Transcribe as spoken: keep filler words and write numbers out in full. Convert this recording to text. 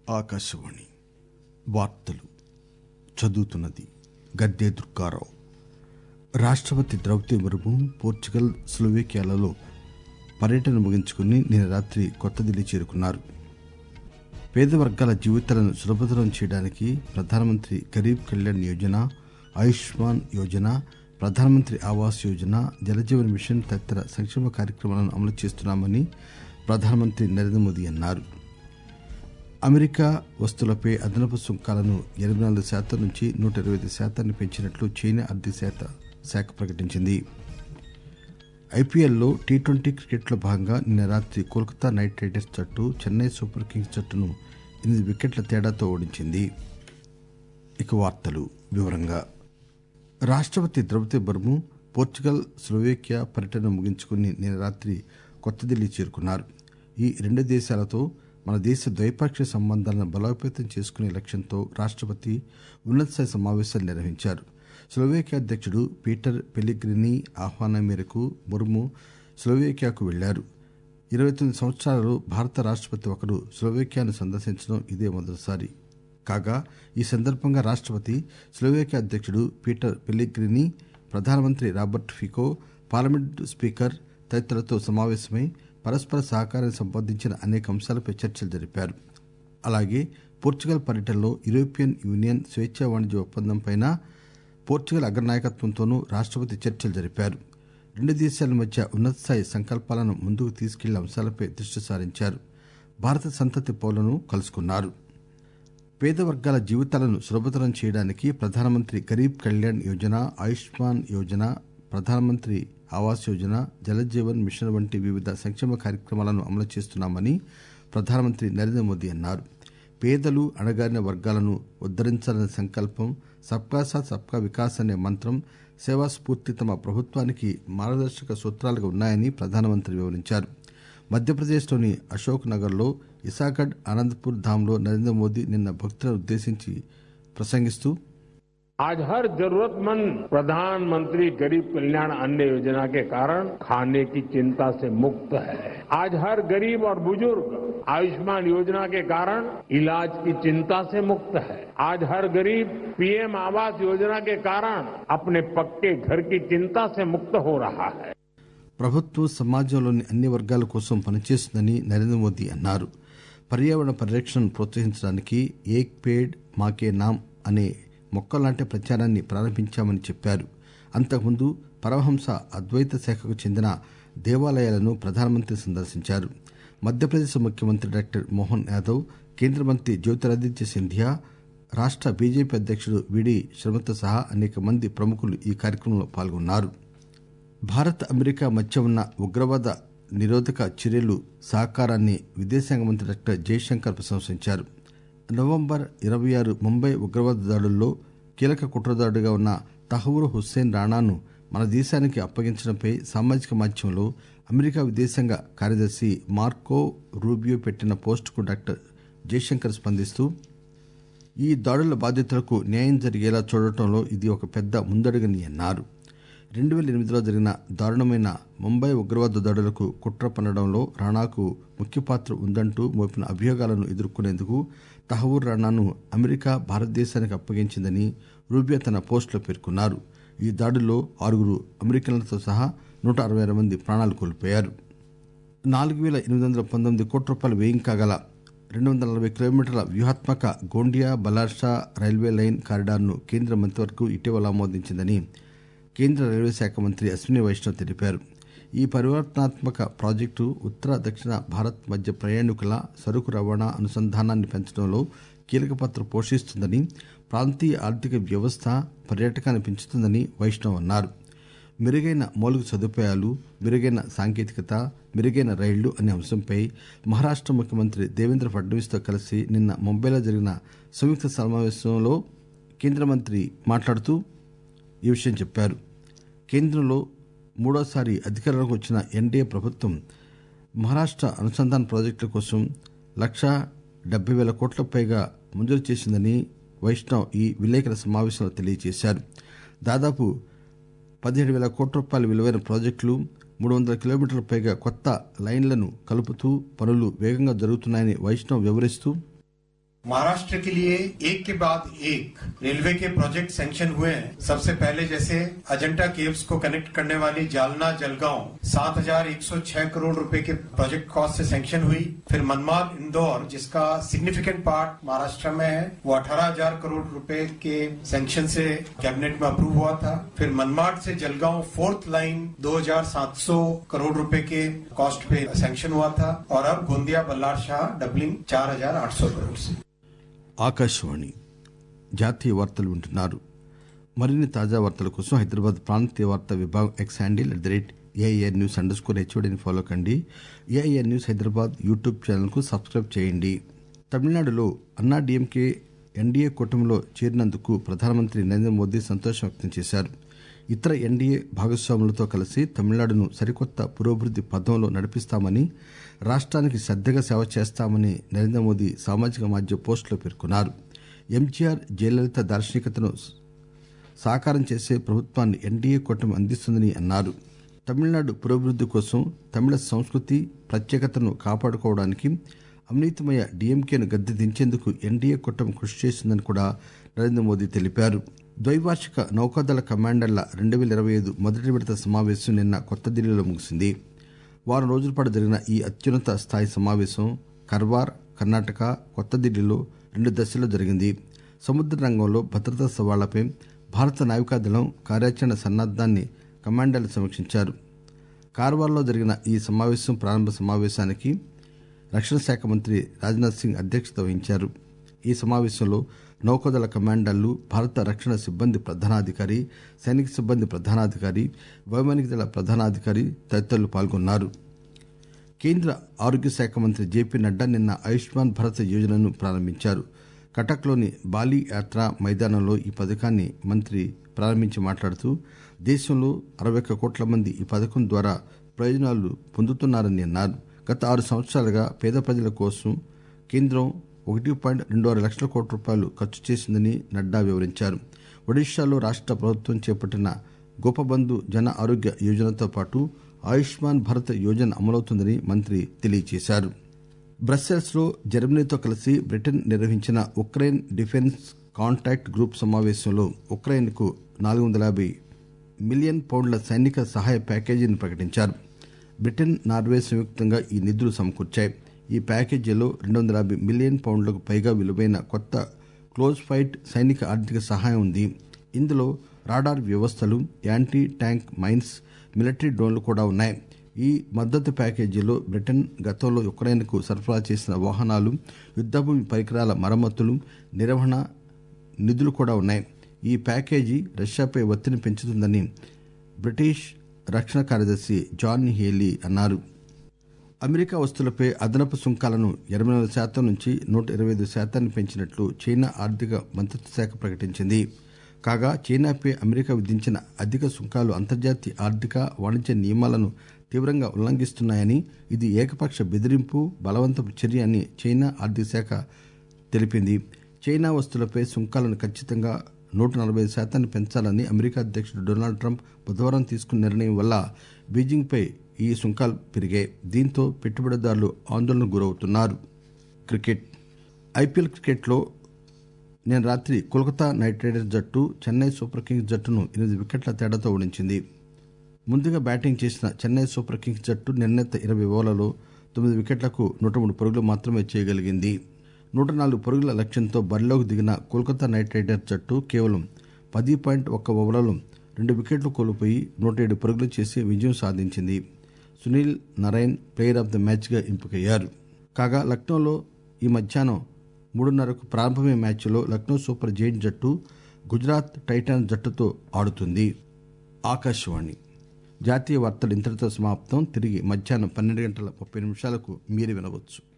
ఆకాశవాణి వార్తలు చదువుతున్నది గడ్డే దుర్గారావు. రాష్ట్రపతి ద్రౌపది ముర్ము పోర్చుగల్, స్లోవేకియాలలో పర్యటన ముగించుకుని నిన్న రాత్రి కొత్త ఢిల్లీ చేరుకున్నారు. పేద వర్గాల జీవితాలను సులభతరం చేయడానికి ప్రధానమంత్రి గరీబ్ కళ్యాణ్ యోజన, ఆయుష్మాన్ యోజన, ప్రధానమంత్రి ఆవాస్ యోజన, జలజీవన్ మిషన్ తదితర సంక్షేమ కార్యక్రమాలను అమలు చేస్తున్నామని ప్రధానమంత్రి నరేంద్ర మోదీ అన్నారు. అమెరికా వస్తువులపై అదనపు సుంకాలను ఎనభై నాలుగు శాతం నుంచి నూట ఇరవై ఐదు శాతాన్ని పెంచినట్లు చైనా ఆర్థిక శాఖ ప్రకటించింది. ఐపీఎల్లో టీ ట్వంటీ క్రికెట్లో భాగంగా నిన్న రాత్రి కోల్కతా నైట్ రైడర్స్ జట్టు చెన్నై సూపర్ కింగ్స్ జట్టును ఎనిమిది వికెట్ల తేడాతో ఓడించింది. ఇక వార్తలు వివరంగా. రాష్ట్రపతి ద్రౌపది ముర్ము పోర్చుగల్, స్లోవేకియా పర్యటన ముగించుకుని నిన్న రాత్రి కొత్త ఢిల్లీ చేరుకున్నారు. ఈ రెండు దేశాలతో మన దేశ ద్వైపాక్షిక సంబంధాలను బలోపేతం చేసుకునే లక్ష్యంతో రాష్ట్రపతి ఉన్నతస్థాయి సమావేశాలు నిర్వహించారు. స్లోవేకియా అధ్యక్షుడు పీటర్ పెల్లిగ్రినీ ఆహ్వానం మేరకు ముర్ము స్లోవేకియాకు వెళ్లారు. ఇరవై తొమ్మిది సంవత్సరాలలో భారత రాష్ట్రపతి ఒకరు స్లోవేకియాను సందర్శించడం ఇదే మొదటిసారి కాగా, ఈ సందర్భంగా రాష్ట్రపతి, స్లోవేకియా అధ్యక్షుడు పీటర్ పెల్లిగ్రినీ, ప్రధానమంత్రి రాబర్ట్ ఫికో, పార్లమెంటు స్పీకర్ తదితరులతో సమావేశమై పరస్పర సహకారానికి సంబంధించిన అనేక అంశాలపై చర్చలు జరిపారు. అలాగే పోర్చుగల్ పర్యటనలో యూరోపియన్ యూనియన్ స్వేచ్ఛా వాణిజ్య ఒప్పందంపై పోర్చుగల్ అగ్రనాయకత్వంతోనూ రాష్ట్రపతి చర్చలు జరిపారు. రెండు దేశాల మధ్య ఉన్నతస్థాయి సంకల్పాలను ముందుకు తీసుకెళ్లే అంశాలపై దృష్టి సారించారు. భారత సంతతి పౌరులను కలుసుకున్నారు. పేద వర్గాల జీవితాలను సులభతరం చేయడానికి ప్రధానమంత్రి గరీబ్ కళ్యాణ్ యోజన, ఆయుష్మాన్ యోజన, ప్రధానమంత్రి ఆవాస్ యోజన, జలజీవన్ మిషన్ వంటి వివిధ సంక్షేమ కార్యక్రమాలను అమలు చేస్తున్నామని ప్రధానమంత్రి నరేంద్ర మోదీ అన్నారు. పేదలు, అణగారిన వర్గాలను ఉద్దరించాలనే సంకల్పం, సబ్కా సాథ్ సబ్కా వికాస్ అనే మంత్రం, సేవా స్ఫూర్తి తమ ప్రభుత్వానికి మార్గదర్శక సూత్రాలుగా ఉన్నాయని ప్రధానమంత్రి వివరించారు. మధ్యప్రదేశ్లోని అశోక్ నగర్లో ఇసాగఢ్ ఆనందపూర్ ధామ్లో నరేంద్ర మోదీ నిన్న భక్తులను ఉద్దేశించి ప్రసంగిస్తూ, आज हर जरूरतमंद प्रधानमंत्री गरीब कल्याण अन्न योजना के कारण खाने की चिंता से मुक्त है. आज हर गरीब और बुजुर्ग आयुष्मान योजना के कारण इलाज की चिंता से मुक्त है. आज हर गरीब पीएम आवास योजना के कारण अपने पक्के घर की चिंता से मुक्त हो रहा है. ప్రభుత్వం సమాజంలోని అన్ని వర్గాల కోసం పనిచేస్తుందని నరేంద్ర మోదీ అన్నారు. పర్యావరణ పరిరక్షణను ప్రోత్సహించడానికి ఏక్ పేడ్ మాకే నామ్ అనే మొక్కలు నాటే ప్రచారాన్ని ప్రారంభించామని చెప్పారు. అంతకుముందు పరమహంస అద్వైత శాఖకు చెందిన దేవాలయాలను ప్రధానమంత్రి సందర్శించారు. మధ్యప్రదేశ్ ముఖ్యమంత్రి డాక్టర్ మోహన్ యాదవ్, కేంద్ర మంత్రి జ్యోతిరాదిత్య సింధియా, రాష్ట్ర బీజేపీ అధ్యక్షుడు విడి శర్మతో సహా అనేక మంది ప్రముఖులు ఈ కార్యక్రమంలో పాల్గొన్నారు. భారత్, అమెరికా మధ్య ఉన్న ఉగ్రవాద నిరోధక చర్యలు, సహకారాన్ని విదేశాంగ మంత్రి డాక్టర్ జయశంకర్ ప్రశంసించారు. నవంబర్ ఇరవై ఆరు ముంబై ఉగ్రవాద దాడుల్లో కీలక కుట్రదారుడిగా ఉన్న తహూర్ హుస్సేన్ రాణాను మన దేశానికి అప్పగించడంపై సామాజిక మాధ్యమంలో అమెరికా విదేశాంగ కార్యదర్శి మార్కో రూబియో పెట్టిన పోస్టుకు డాక్టర్ జయశంకర్ స్పందిస్తూ, ఈ దాడుల బాధితులకు న్యాయం జరిగేలా చూడటంలో ఇది ఒక పెద్ద ముందడుగని అన్నారు. రెండు వేల ఎనిమిదిలో జరిగిన దారుణమైన ముంబై ఉగ్రవాద దాడులకు కుట్ర పన్నడంలో రాణాకు ముఖ్య పాత్ర ఉందంటూ మోపిన అభియోగాలను ఎదుర్కొనేందుకు తహూర్ రాణాను అమెరికా భారతదేశానికి అప్పగించిందని రూబియో తన పోస్టులో పేర్కొన్నారు. ఈ దాడుల్లో ఆరుగురు అమెరికన్లతో సహా నూట అరవై ఆరు మంది ప్రాణాలు కోల్పోయారు. నాలుగు వేల ఎనిమిది వందల పంతొమ్మిది కోట్ల రూపాయల వ్యయం కాగల రెండు వందల నలభై కిలోమీటర్ల వ్యూహాత్మక గోండియా బలార్షా రైల్వే లైన్ కారిడార్ను కేంద్ర మంత్రివర్గం ఇటీవల ఆమోదించిందని కేంద్ర రైల్వే శాఖ మంత్రి అశ్విని వైష్ణవ్ తెలిపారు. ఈ పరివర్తనాత్మక ప్రాజెక్టు ఉత్తర, దక్షిణ భారత్ మధ్య ప్రయాణికుల సరుకు రవాణా అనుసంధానాన్ని పెంచడంలో కీలక పాత్ర పోషిస్తుందని, ప్రాంతీయ ఆర్థిక వ్యవస్థ, పర్యాటకాన్ని పెంచుతుందని వైష్ణవ్ అన్నారు. మెరుగైన మౌలిక సదుపాయాలు, మెరుగైన సాంకేతికత, మెరుగైన రైళ్లు అనే అంశంపై మహారాష్ట్ర ముఖ్యమంత్రి దేవేంద్ర ఫడ్నవీస్తో కలిసి నిన్న ముంబైలో జరిగిన సంయుక్త సమావేశంలో కేంద్ర మంత్రి మాట్లాడుతూ ఈ విషయం చెప్పారు. కేంద్రంలో మూడోసారి అధికారంలోకి వచ్చిన ఎన్డీఏ ప్రభుత్వం మహారాష్ట్ర అనుసంధాన ప్రాజెక్టుల కోసం లక్షా డెబ్బై వేల కోట్ల పైగా మంజూరు చేసిందని వైష్ణవ్ ఈ విలేకరుల సమావేశంలో తెలియజేశారు. దాదాపు పదిహేడు వేల కోట్ల రూపాయల విలువైన ప్రాజెక్టులు, మూడు వందల కిలోమీటర్ల పైగా కొత్త లైన్లను కలుపుతూ పనులు వేగంగా జరుగుతున్నాయని వైష్ణవ్ వివరిస్తూ, महाराष्ट्र के लिए एक के बाद एक रेलवे के प्रोजेक्ट सैंक्शन हुए हैं। सबसे पहले जैसे अजंता केव्स को कनेक्ट करने वाली जालना जलगांव सात हजार एक सौ छह करोड़ रुपए के प्रोजेक्ट कॉस्ट से सैंक्शन हुई। फिर मनमाड इंदौर जिसका सिग्निफिकेंट पार्ट महाराष्ट्र में है वो अठारह हजार करोड़ रुपए के सैंक्शन से कैबिनेट में अप्रूव हुआ था। फिर मनमाड से जलगांव फोर्थ लाइन दो हजार सात सौ करोड़ रुपए के कॉस्ट पे सैंक्शन हुआ था और अब गोंदिया बल्लार शाह डबलिंग चार हजार आठ सौ करोड़ से। ఆకాశవాణి జాతీయ వార్తలు వింటున్నారు. మరిన్ని తాజా వార్తల కోసం హైదరాబాద్ ప్రాంతీయ వార్తా విభాగం X handle at the rate AIR news underscore హెచ్ఓడిని ఫాలో కండి. ఏఐఆర్ న్యూస్ హైదరాబాద్ యూట్యూబ్ ఛానల్కు సబ్స్క్రైబ్ చేయండి. తమిళనాడులో అన్నా డీఎంకే ఎన్డీఏ కూటమిలో చేరినందుకు ప్రధానమంత్రి నరేంద్ర మోదీ సంతోషం వ్యక్తం చేశారు. ఇతర ఎన్డీఏ భాగస్వాములతో కలిసి తమిళనాడును సరికొత్త పురోభివృద్ది పథంలో నడిపిస్తామని, రాష్ట్రానికి శ్రద్దగా సేవ చేస్తామని నరేంద్ర మోదీ సామాజిక మాధ్యమ పోస్టులో పేర్కొన్నారు. ఎంజీఆర్ జయలలిత దార్శనికతను సాకారం చేసే ప్రభుత్వాన్ని ఎన్డీఏ కూటమి అందిస్తుందని అన్నారు. తమిళనాడు పురోభివృద్ది కోసం తమిళ సంస్కృతి ప్రత్యేకతను కాపాడుకోవడానికి అవినీతిమయ డీఎంకేను గద్దె దించేందుకు ఎన్డీఏ కూటమి కృషి చేస్తుందని కూడా నరేంద్ర మోదీ తెలిపారు. ద్వైవార్షిక నౌకాదళ కమాండర్ల రెండు వేల ఇరవై ఐదు మొదటి విడత సమావేశం నిన్న కొత్త ఢిల్లీలో ముగిసింది. వారం రోజుల పాటు జరిగిన ఈ అత్యున్నత స్థాయి సమావేశం కర్వార్, కర్ణాటక, కొత్త ఢిల్లీలో రెండు దశల్లో జరిగింది. సముద్ర రంగంలో భద్రతా సవాళ్లపై భారత నావికాదళం కార్యాచరణ సన్నద్దాన్ని కమాండర్లు సమీక్షించారు. కార్వార్లో జరిగిన ఈ సమావేశం ప్రారంభ సమావేశానికి రక్షణ శాఖ మంత్రి రాజ్నాథ్ సింగ్ అధ్యక్షత వహించారు. ఈ సమావేశంలో నౌకాదళ కమాండర్లు, భారత రక్షణ సిబ్బంది ప్రధానాధికారి, సైనిక సిబ్బంది ప్రధానాధికారి, వైమానిక దళ ప్రధానాధికారి తదితరులు పాల్గొన్నారు. కేంద్ర ఆరోగ్య శాఖ మంత్రి జేపీ నడ్డా నిన్న ఆయుష్మాన్ భారత్ యోజనను ప్రారంభించారు. కటక్లోని బాలీ యాత్ర మైదానంలో ఈ పథకాన్ని మంత్రి ప్రారంభించి మాట్లాడుతూ దేశంలో అరవై ఒక్క కోట్ల మంది ఈ పథకం ద్వారా ప్రయోజనాలు పొందుతున్నారని అన్నారు. గత ఆరు సంవత్సరాలుగా పేద ప్రజల కోసం కేంద్రం ఒకటి పాయింట్ రెండు ఆరు లక్షల కోట్ల రూపాయలు ఖర్చు చేసిందని నడ్డా వివరించారు. ఒడిశాలో రాష్ట ప్రభుత్వం చేపట్టిన గోపబంధు జన ఆరోగ్య యోజనతో పాటు ఆయుష్మాన్ భారత్ యోజన అమలవుతుందని మంత్రి తెలియజేశారు. బ్రస్సెల్స్ లో జర్మనీతో కలిసి బ్రిటన్ నిర్వహించిన ఉక్రెయిన్ డిఫెన్స్ కాంటాక్ట్ గ్రూప్ సమావేశంలో ఉక్రెయిన్ కు నాలుగు వందల యాభై మిలియన్ పౌండ్ల సైనిక సహాయ ప్యాకేజీని ప్రకటించారు. బ్రిటన్, నార్వే సంయుక్తంగా ఈ నిధులు సమకూర్చాయి. ఈ ప్యాకేజీలో రెండు వందల యాభై మిలియన్ పౌండ్లకు పైగా విలువైన కొత్త క్లోజ్ ఫైట్ సైనిక ఆర్థిక సహాయం ఉంది. ఇందులో రాడార్ వ్యవస్థలు, యాంటీ ట్యాంక్ మైన్స్, మిలిటరీ డ్రోన్లు కూడా ఉన్నాయి. ఈ మద్దతు ప్యాకేజీలో బ్రిటన్ గతంలో ఉక్రెయిన్కు సరఫరా చేసిన వాహనాలు, యుద్దభూమి పరికరాల మరమ్మతులు, నిర్వహణ నిధులు కూడా ఉన్నాయి. ఈ ప్యాకేజీ రష్యాపై ఒత్తిడిని పెంచుతుందని బ్రిటిష్ రక్షణ కార్యదర్శి జాన్ హేలీ అన్నారు. అమెరికా వస్తువులపై అదనపు సుంకాలను ఎనభై నాలుగు శాతం నుంచి నూట ఇరవై ఐదు శాతాన్ని పెంచినట్లు చైనా ఆర్థిక మంత్రిత్వ శాఖ ప్రకటించింది. కాగా చైనాపై అమెరికా విధించిన అధిక సుంకాలు అంతర్జాతీయ ఆర్థిక, వాణిజ్య నియమాలను తీవ్రంగా ఉల్లంఘిస్తున్నాయని, ఇది ఏకపక్ష బెదిరింపు, బలవంతపు చర్య అని చైనా ఆర్థిక శాఖ తెలిపింది. చైనా వస్తువులపై సుంకాలను ఖచ్చితంగా నూట నలభై ఐదు శాతాన్ని పెంచాలని అమెరికా అధ్యక్షుడు డొనాల్డ్ ట్రంప్ బుధవారం తీసుకున్న నిర్ణయం వల్ల బీజింగ్పై ఈ సుంకాలు పెరిగాయి. దీంతో పెట్టుబడిదారులు ఆందోళనకు గురవుతున్నారు. క్రికెట్ ఐపీఎల్ క్రికెట్లో నిన్న రాత్రి కోల్కతా నైట్ రైడర్స్ జట్టు చెన్నై సూపర్ కింగ్స్ జట్టును ఎనిమిది వికెట్ల తేడాతో ఓడించింది. ముందుగా బ్యాటింగ్ చేసిన చెన్నై సూపర్ కింగ్స్ జట్టు నిర్ణీత ఇరవై ఓవర్లలో తొమ్మిది వికెట్లకు నూట మూడు పరుగులు మాత్రమే చేయగలిగింది. నూట నాలుగు పరుగుల లక్ష్యంతో బరిలోకి దిగిన కోల్కతా నైట్ రైడర్స్ జట్టు కేవలం పది పాయింట్ ఒక్క ఓవర్లలో రెండు వికెట్లు కోల్పోయి నూట ఏడు పరుగులు చేసి విజయం సాధించింది. Sunil Narine player of the మ్యాచ్గా ఎంపికయ్యారు. కాగా లక్నోలో ఈ మధ్యాహ్నం మూడున్నరకు ప్రారంభమయ్యే మ్యాచ్లో లక్నో సూపర్ జైంట్స్ జట్టు గుజరాత్ టైటాన్స్ జట్టుతో ఆడుతుంది. ఆకాశవాణి జాతీయ వార్తలు ఇంతటితో సమాప్తం. తిరిగి మధ్యాహ్నం పన్నెండు గంటల ముప్పై నిమిషాలకు మీరు వినవచ్చు.